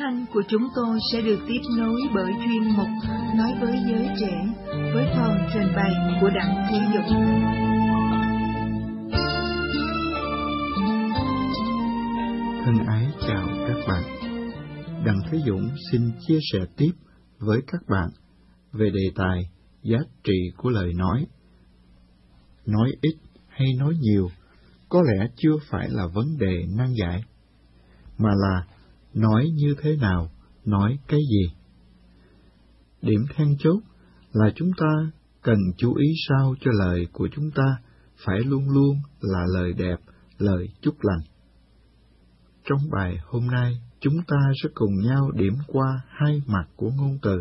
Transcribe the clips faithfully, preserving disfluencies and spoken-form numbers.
thanh của chúng tôi sẽ được tiếp nối bởi chuyên mục Nói với giới trẻ với phần trình bày của Đặng Thế Dũng. Thân ái chào các bạn. Đặng Thế Dũng xin chia sẻ tiếp với các bạn về đề tài giá trị của lời nói. Nói ít hay nói nhiều có lẽ chưa phải là vấn đề nan giải, mà là nói như thế nào, nói cái gì. Điểm then chốt là chúng ta cần chú ý sao cho lời của chúng ta phải luôn luôn là lời đẹp, lời chúc lành. Trong bài hôm nay, chúng ta sẽ cùng nhau điểm qua hai mặt của ngôn từ,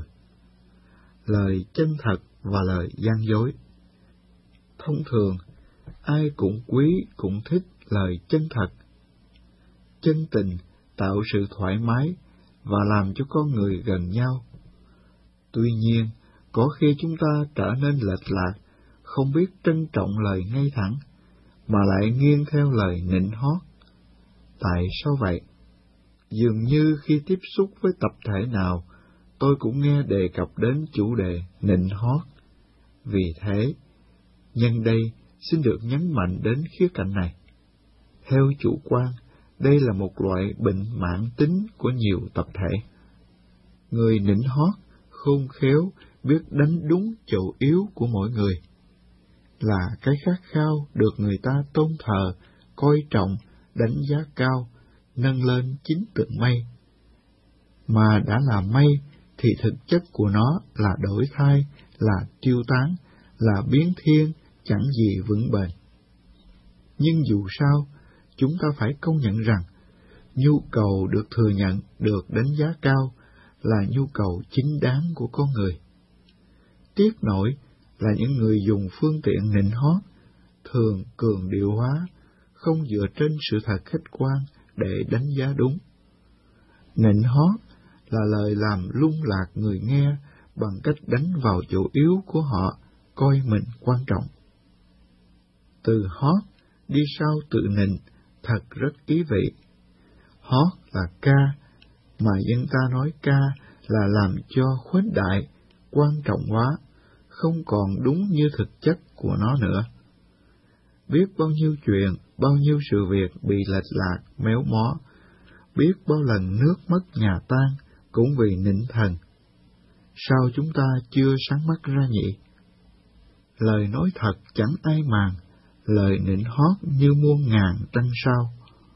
lời chân thật và lời gian dối. Thông thường, ai cũng quý, cũng thích lời chân thật. Chân tình tạo sự thoải mái và làm cho con người gần nhau. Tuy nhiên, có khi chúng ta trở nên lệch lạc, không biết trân trọng lời ngay thẳng, mà lại nghiêng theo lời nịnh hót. Tại sao vậy? Dường như khi tiếp xúc với tập thể nào, tôi cũng nghe đề cập đến chủ đề nịnh hót. Vì thế, nhân đây xin được nhấn mạnh đến khía cạnh này. Theo chủ quan, đây là một loại bệnh mãn tính của nhiều tập thể. Người nịnh hót, khôn khéo, biết đánh đúng chỗ yếu của mỗi người, là cái khát khao được người ta tôn thờ, coi trọng, đánh giá cao, nâng lên chín tầng mây. Mà đã là mây, thì thực chất của nó là đổi thay, là tiêu tán, là biến thiên, chẳng gì vững bền. Nhưng dù sao, chúng ta phải công nhận rằng, nhu cầu được thừa nhận, được đánh giá cao là nhu cầu chính đáng của con người. Tiếc nổi là những người dùng phương tiện nịnh hót thường cường điệu hóa, không dựa trên sự thật khách quan để đánh giá đúng. Nịnh hót là lời làm lung lạc người nghe bằng cách đánh vào chỗ yếu của họ, coi mình quan trọng. Từ hót đi sau tự nịnh thật rất ý vị. Hót là ca, mà dân ta nói ca là làm cho khuếch đại, quan trọng hóa, không còn đúng như thực chất của nó nữa. Biết bao nhiêu chuyện, bao nhiêu sự việc bị lệch lạc, méo mó, biết bao lần nước mất nhà tan cũng vì nịnh thần. Sao chúng ta chưa sáng mắt ra nhỉ? Lời nói thật chẳng ai màng, lời nịnh hót như muôn ngàn trăng sao.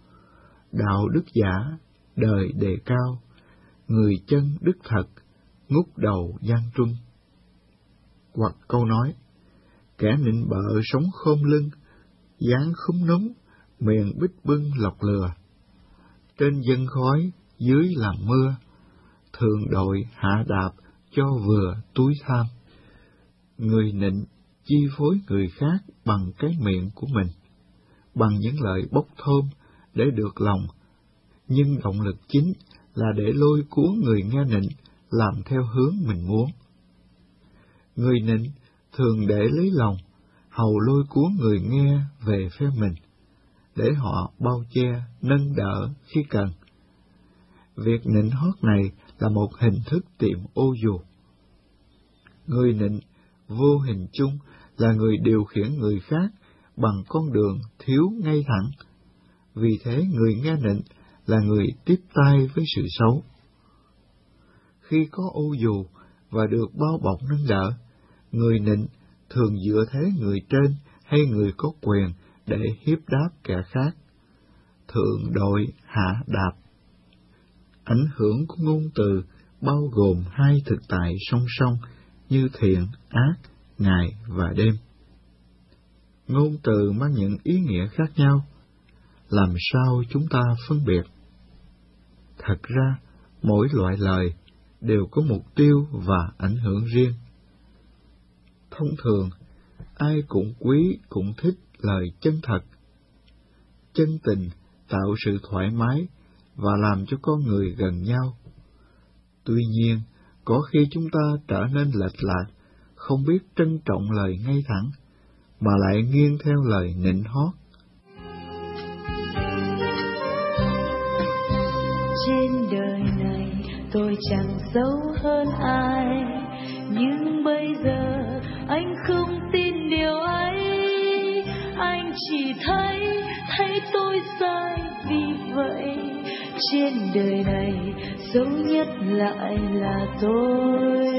Đạo đức giả, đời đề cao, người chân đức thật, ngút đầu gian trung. Hoặc câu nói, kẻ nịnh bợ sống khom lưng, dáng khúm núm, miệng bít bưng lọc lừa. Trên dân khói, dưới làm mưa, thường đội hạ đạp cho vừa túi tham. Người nịnh chi phối người khác bằng cái miệng của mình, bằng những lời bốc thơm để được lòng, nhưng động lực chính là để lôi cuốn người nghe nịnh làm theo hướng mình muốn. Người nịnh thường để lấy lòng, hầu lôi cuốn người nghe về phe mình, để họ bao che, nâng đỡ khi cần. Việc nịnh hót này là một hình thức tiệm ô dù. Người nịnh vô hình chung là người điều khiển người khác bằng con đường thiếu ngay thẳng. Vì thế người nghe nịnh là người tiếp tay với sự xấu. Khi có ô dù và được bao bọc nâng đỡ, người nịnh thường dựa thế người trên hay người có quyền để hiếp đáp kẻ khác, thượng đội hạ đạp. Ảnh hưởng của ngôn từ bao gồm hai thực tại song song như thiện, ác, ngày và đêm. Ngôn từ mang những ý nghĩa khác nhau, làm sao chúng ta phân biệt? Thật ra, mỗi loại lời đều có mục tiêu và ảnh hưởng riêng. Thông thường, ai cũng quý, cũng thích lời chân thật. Chân tình tạo sự thoải mái và làm cho con người gần nhau. Tuy nhiên, có khi chúng ta trở nên lệch lạc, không biết trân trọng lời ngay thẳng, mà lại nghiêng theo lời nịnh hót. Trên đời này tôi chẳng xấu hơn ai. Nhưng bây giờ anh không tin điều ấy, anh chỉ thấy thấy tôi sai. Vì vậy trên đời này xấu nhất lại là tôi.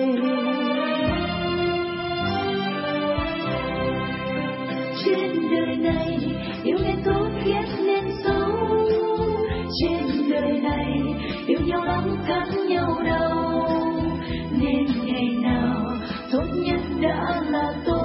Trên đời này yêu nên tốt ghét nên xấu. Trên đời này yêu nhau lắm cắn nhau đau. Nên ngày nào tốt nhất đã là tôi.